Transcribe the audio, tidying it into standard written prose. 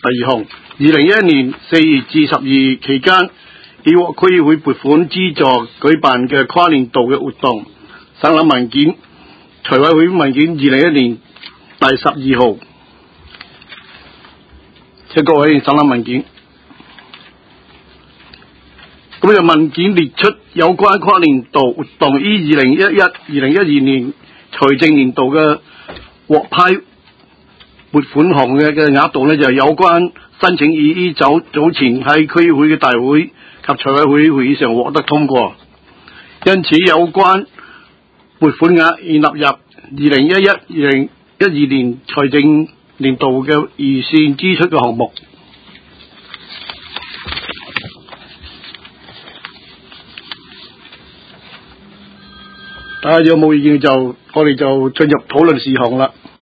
第二項，2011年4月至12月期間，已獲區議會撥款資助舉辦嘅跨年度嘅活動。省覽文件，財委會文件2011年第12號。請各位省覽文件。咁就文件列出有關跨年度活動於2011-2012年財政年度嘅獲批撥款項嘅額度呢，就係有關申請已於早前喺區議會嘅大會及財委會會議上獲得通過，因此有關撥款額已納入2011-2012年財政年度嘅預算支出嘅項目。大家有冇意見就我哋就進入討論事項啦。